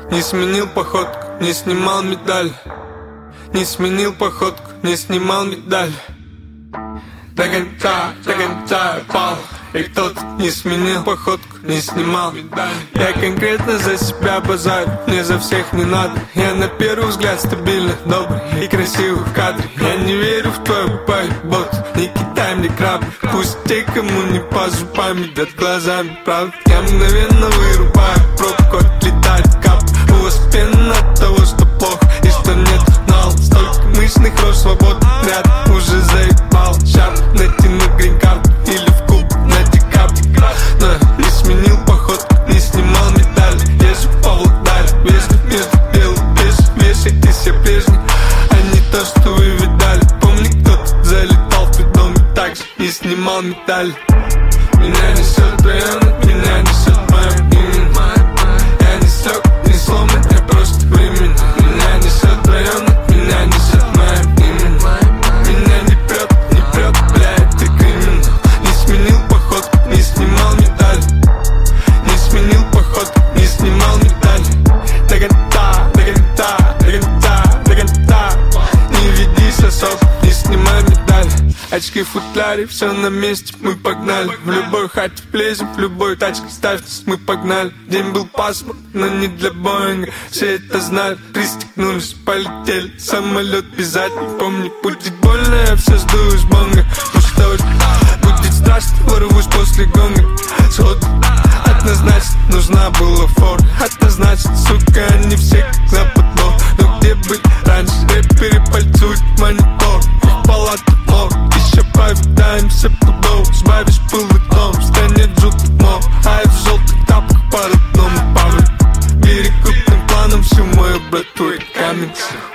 не сменил походку, не снимал медаль. Не сменил походку, не снимал медаль. До конца пал. И кто-то не сменил походку, не снимал медаль. Я конкретно за себя базарю, мне за всех не надо. Я на первый взгляд стабильно, добрый и красивый в кадре. Я не верю в твою работу, не кидай мне краб. Пусть те, кому не по зубам, едят глазами, правда. Я мгновенно вырубаю пробку, отлетает кап. У вас пена от того, что плохо и что нет нал. Столько мышных рож, свободный ряд уже заебал. Шап, натяну грин-карту или в клуб на декабрь. Но не сменил походку, не снимал медаль. Я же по Владаре, вечно между белым пешим. Вешайте все прежний, а не то, что вы видали. Помни, кто-то залетал в твой дом и так же не снимал медаль. Меня несет в район, меня несет в моем имени. Я не слег, не сломан, я просто временно. Меня несет в район, меня несет в моем имени. Меня не прет, бля, это криминал. Не сменил походку, не снимал медаль. Не сменил походку, не снимал медаль. До конца. Не ведись особо, не снимай медаль. Очки в футляре, все на месте, мы погнали. В любой хате влезем, в любой тачке ставьтесь, мы погнали. День был пасмурный, но не для Боинга. Все это знали, пристегнулись, полетели. Самолет обязательно, помни, будет больно, я все сдую из бонга. Ну что ж, будет страшно, ворвусь после гонга. Сходу, однозначно, нужна была фора. Однозначно, сука, они все как на подбор. Но где быть раньше, рэперы пальцуют монитор. В палату мор, еще повидаемся пудов. Сбавишь пыл и том, в стране жутых мор. А я в желтых тапках по родному Павлу. Бери крупным планом всю мою брату и камень.